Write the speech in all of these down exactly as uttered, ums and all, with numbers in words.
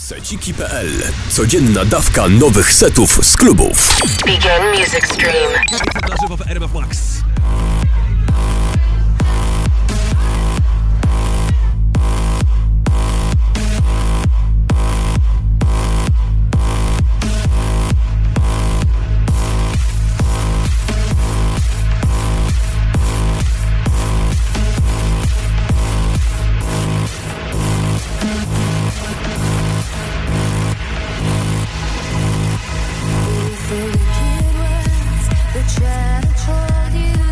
seciki kropka p l. Codzienna dawka nowych setów z klubów. Begin music stream. Na żywo w R M F Max. Try to hold you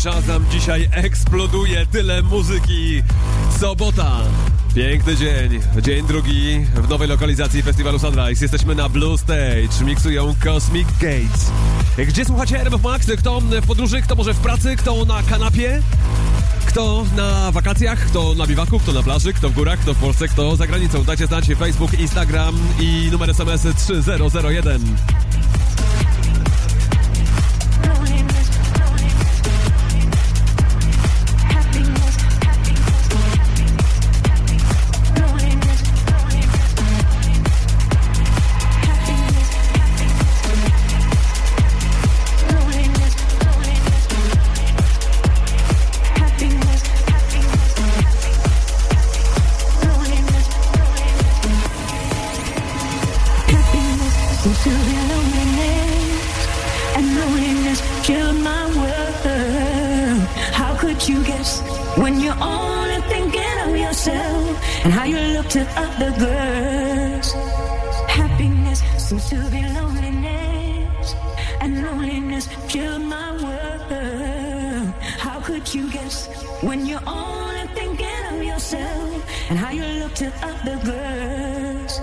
Shazam dzisiaj eksploduje, tyle muzyki. Sobota, piękny dzień, dzień drugi w nowej lokalizacji festiwalu Sunrise. Jesteśmy na Blue Stage, miksują Cosmic Gates. Gdzie słuchacie R M F Max? Kto w podróży, kto może w pracy, kto na kanapie? Kto na wakacjach, kto na biwaku, kto na plaży, kto w górach, kto w Polsce, kto za granicą. Dajcie znać Facebook, Instagram i numer S M S trzy zero zero jeden. When you're only thinking of yourself and how you look to other girls. Happiness seems to be loneliness, and loneliness filled my world. How could you guess when you're only thinking of yourself and how you look to other girls?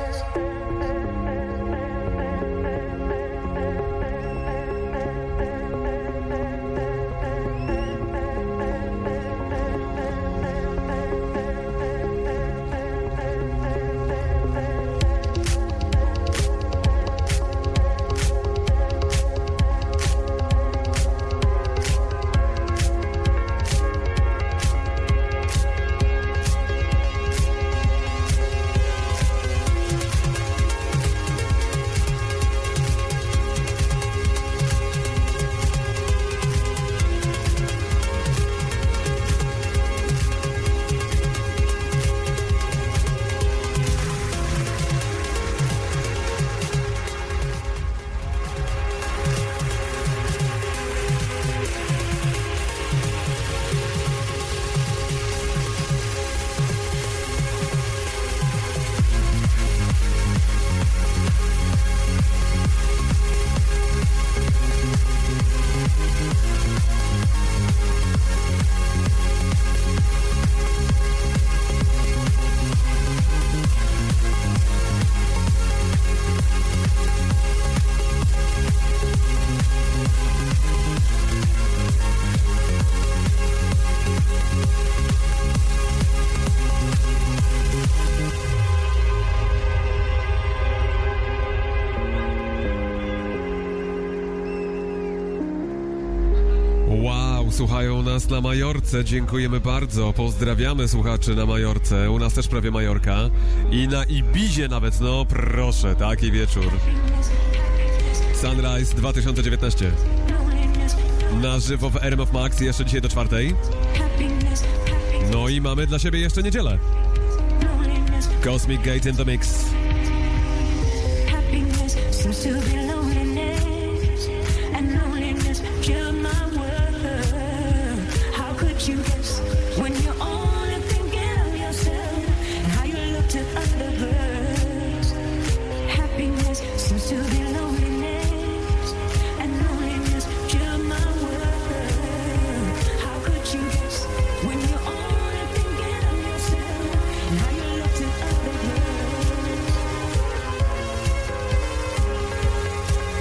Słuchają nas na Majorce, dziękujemy bardzo, pozdrawiamy słuchaczy na Majorce, u nas też prawie Majorka i na Ibizie nawet, no proszę, taki wieczór. Sunrise dwa tysiące dziewiętnaście. Na żywo w R M F Max jeszcze dzisiaj do czwartej. No i mamy dla siebie jeszcze niedzielę. Cosmic Gate in the Mix. You guess when you're only thinking of yourself and how you look to other girls. Happiness seems to be loneliness, and loneliness filled my world. How could you guess when you're only thinking of yourself and how you look to other girls?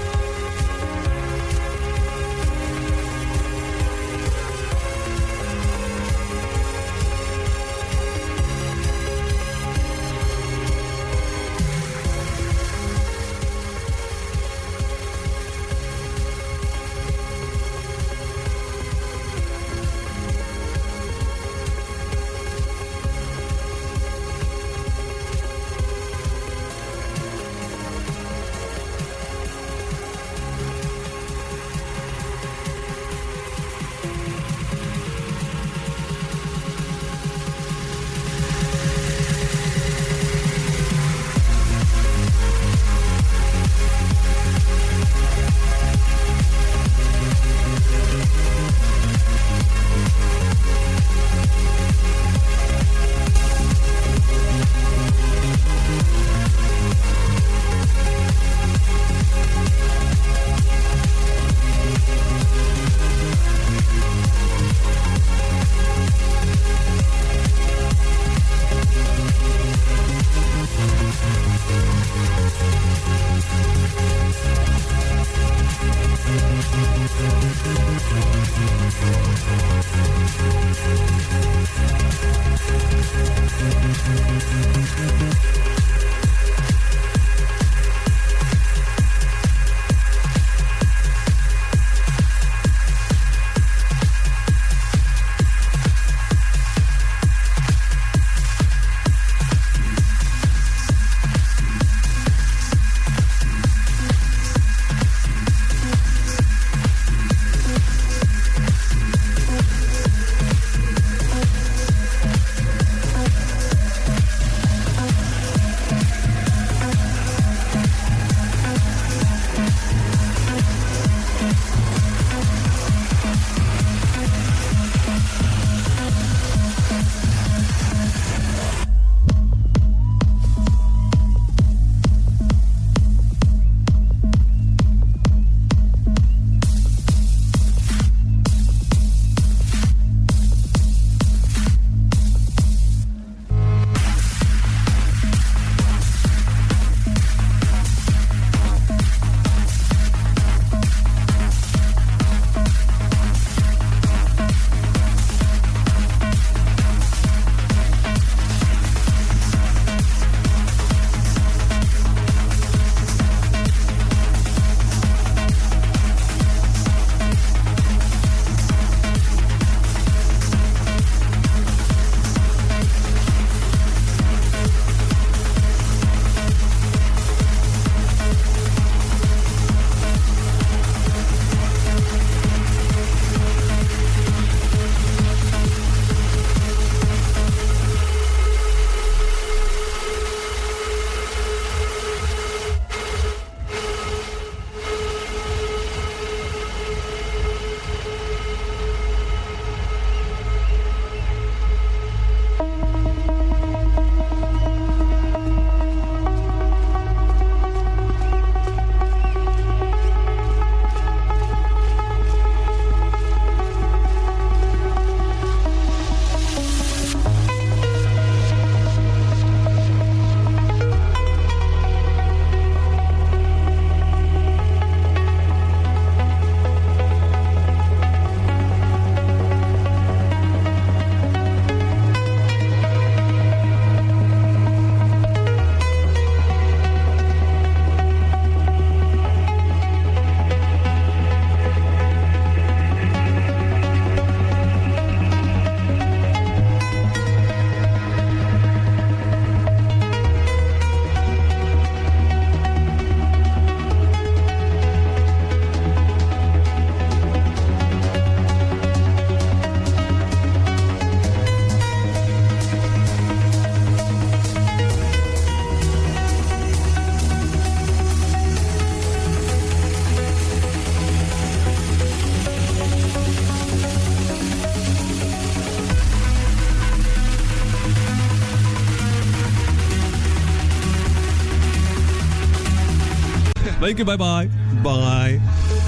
Thank you, bye bye. Bye.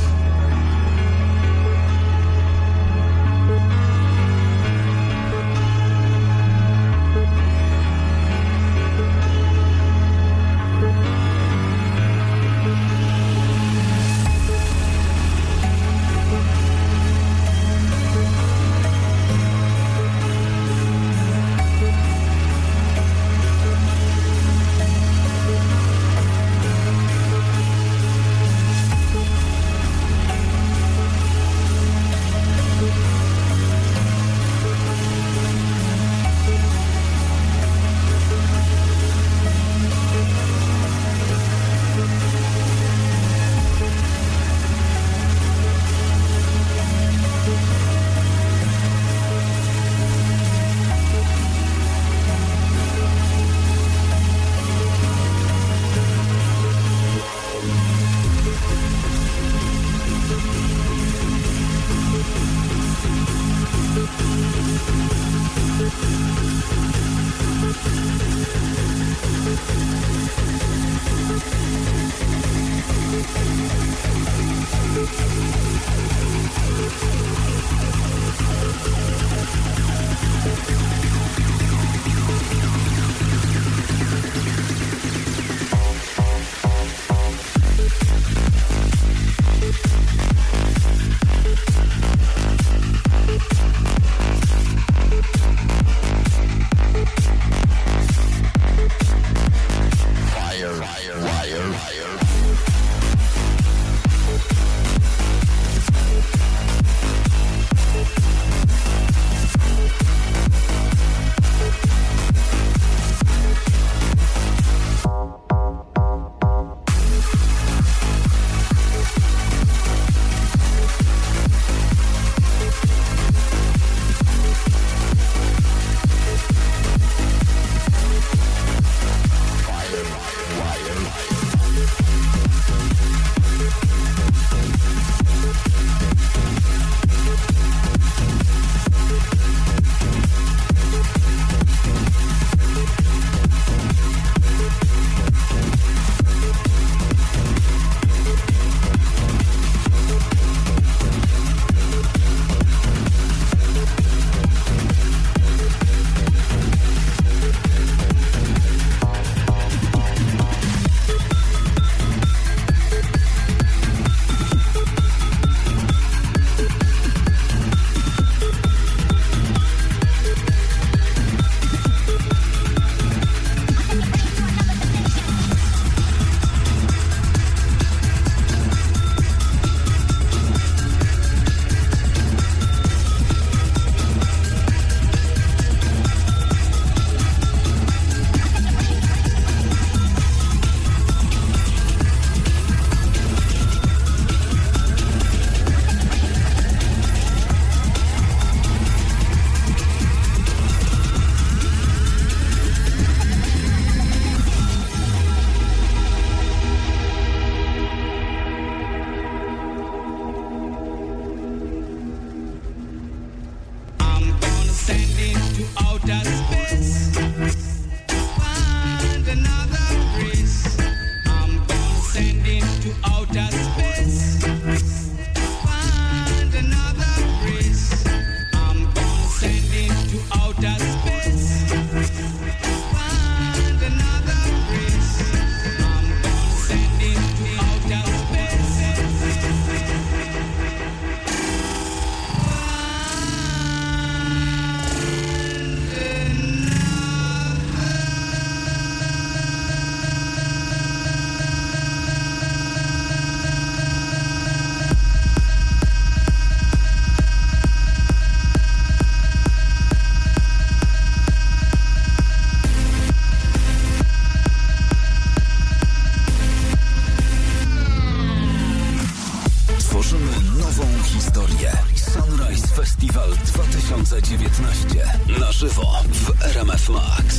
Na żywo w R M F Max.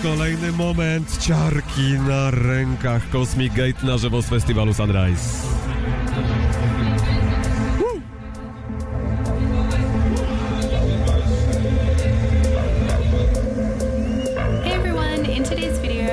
kolejny moment ciarki na rękach. Cosmic Gate na żywo z festiwalu Sunrise. Hey everyone, in today's video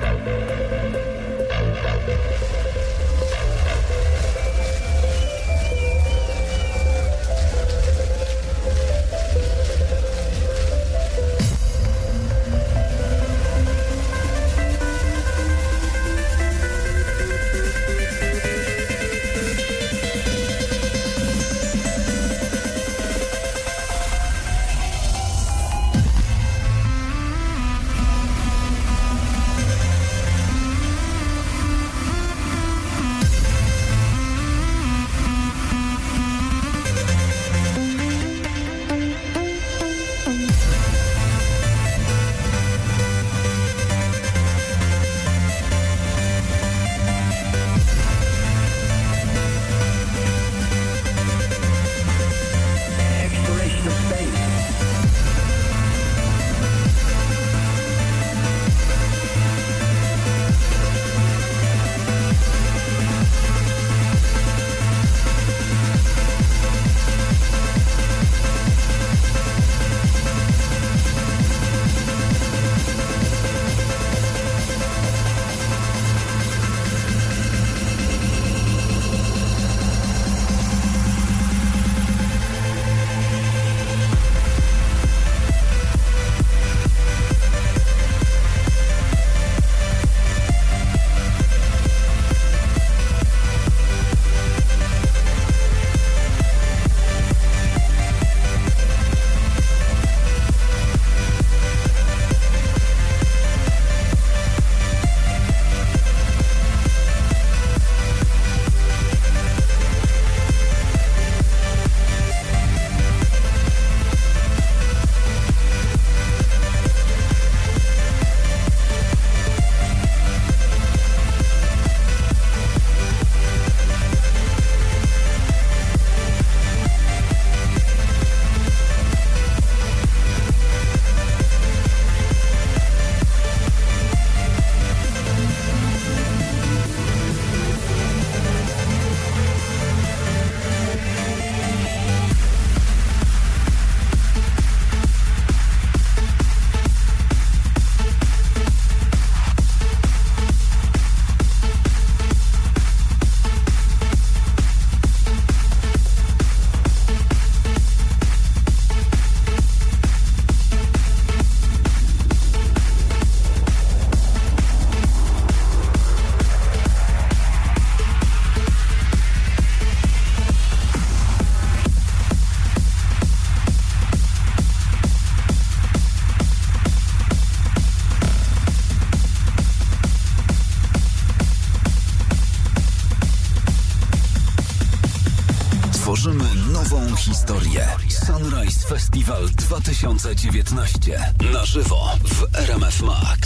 Tworzymy nową historię. Sunrise Festival dwa tysiące dziewiętnaście. Na żywo w R M F Max.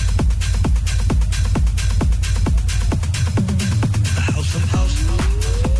House of house.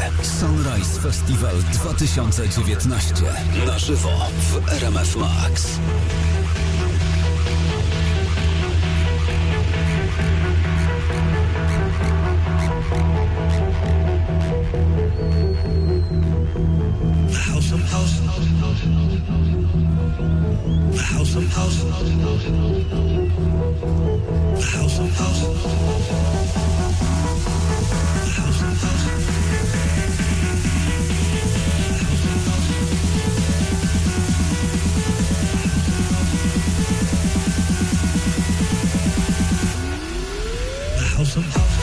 Sunrise Festival dwa tysiące dziewiętnaście. Na żywo w R M F Max. House of house, the house of house, the house of house, the house of house, the house of house.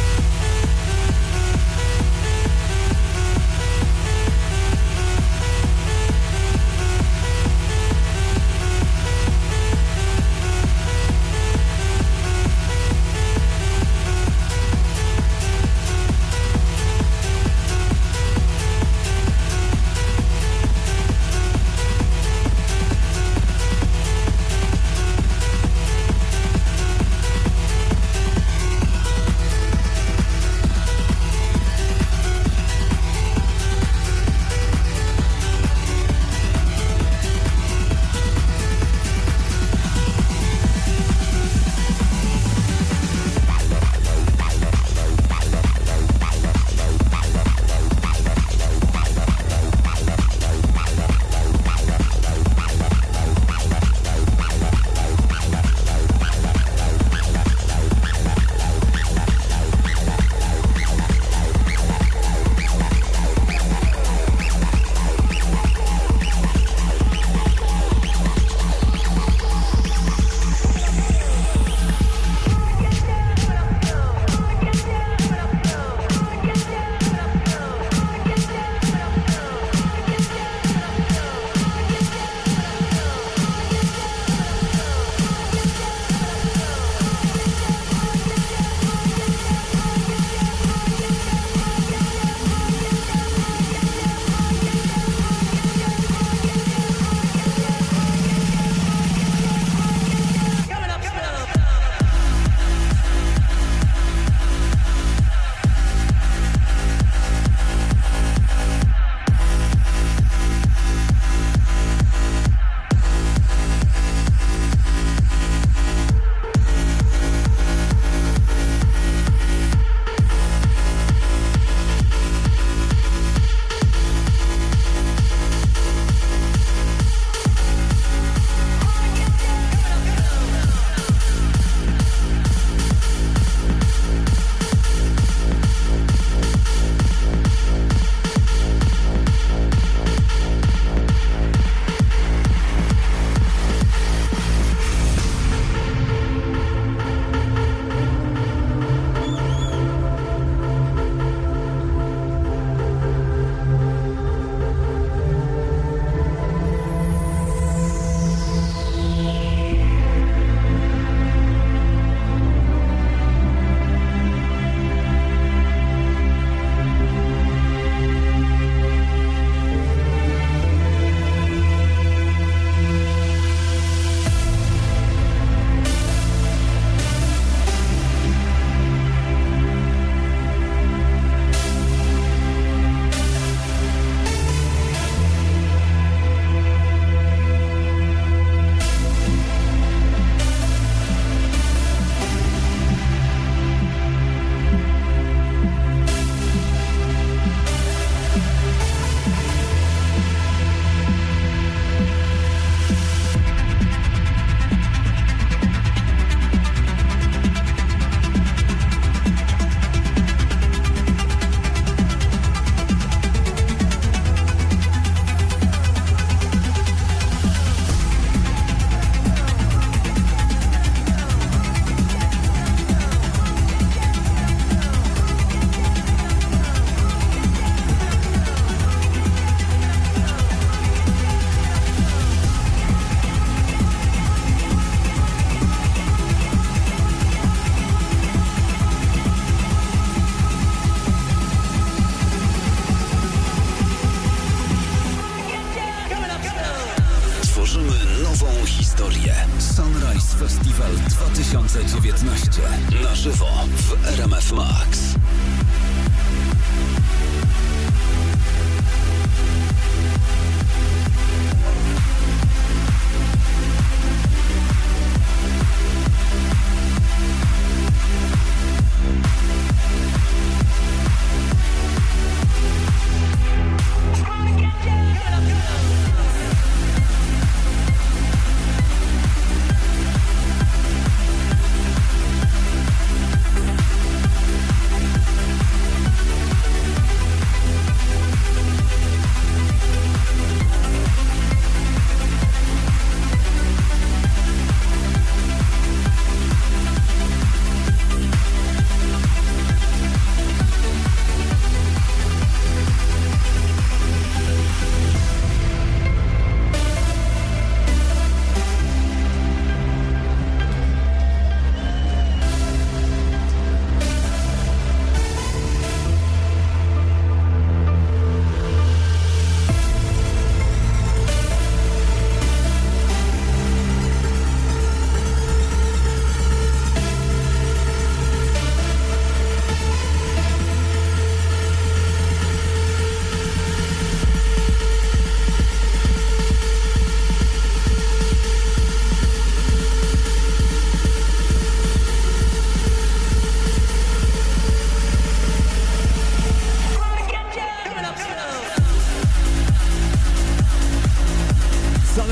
Festival dwa tysiące dziewiętnaście. Na żywo w R M F Max.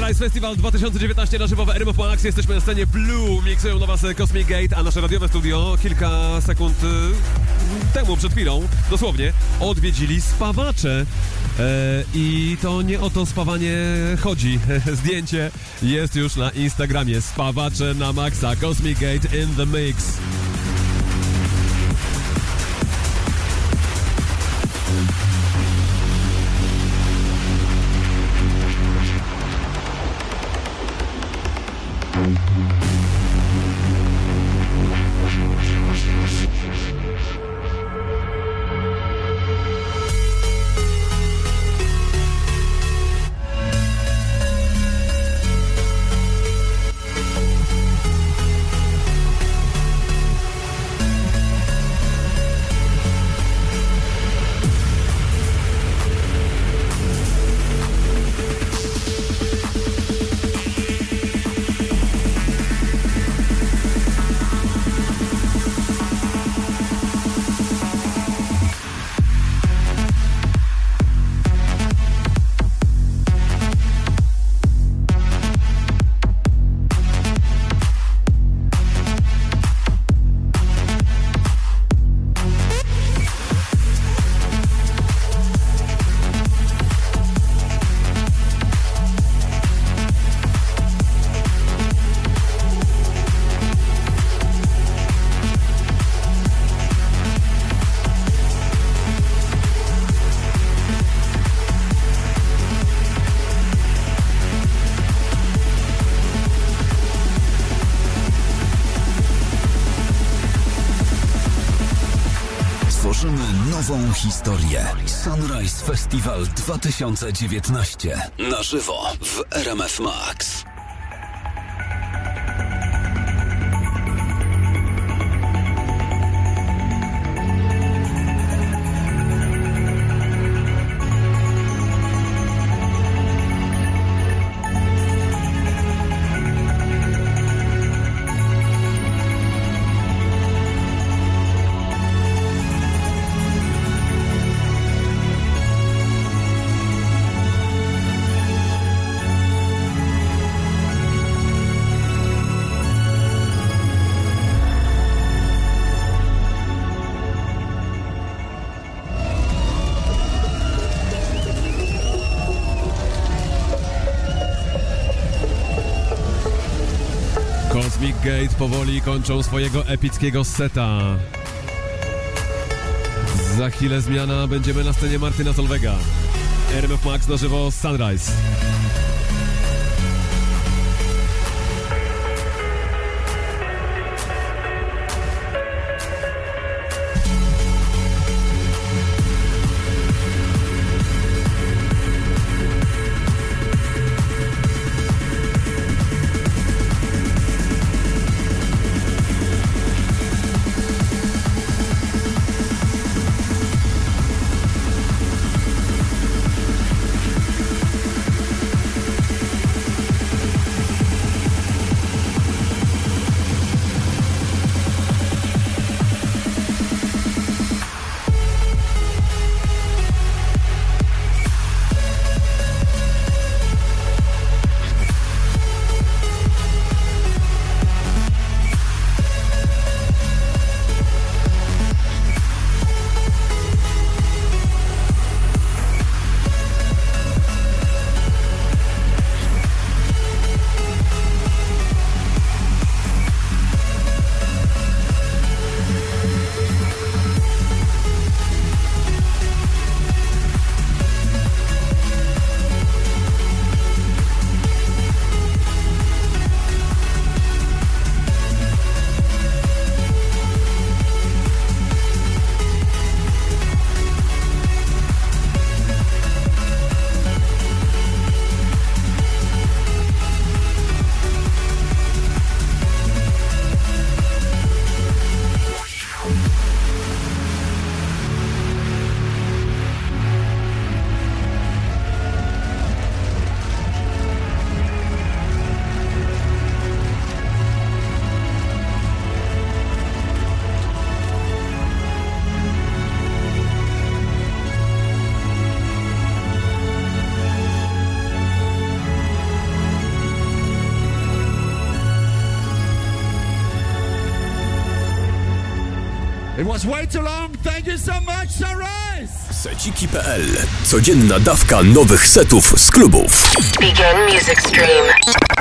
Sunrise Festival dwa tysiące dziewiętnaście na żywo w R M F Max. Jesteśmy na scenie Blue, miksują dla was Cosmic Gate, a nasze radiowe studio kilka sekund y, temu, przed chwilą, dosłownie, odwiedzili spawacze. E, I to nie o to spawanie chodzi. Zdjęcie jest już na Instagramie. Spawacze na maksa. Cosmic Gate in the mix. Nową historię. Sunrise Festival dwa tysiące dziewiętnaście. Na żywo w R M F Max. Cosmic Gate powoli kończą swojego epickiego seta. Za chwilę zmiana, będziemy na scenie Martyna Solveiga. R M F Max na żywo Sunrise. It was way too long. Thank you so much, Sunrise! Seciki kropka p l. Codzienna dawka nowych setów z klubów. Begin music stream.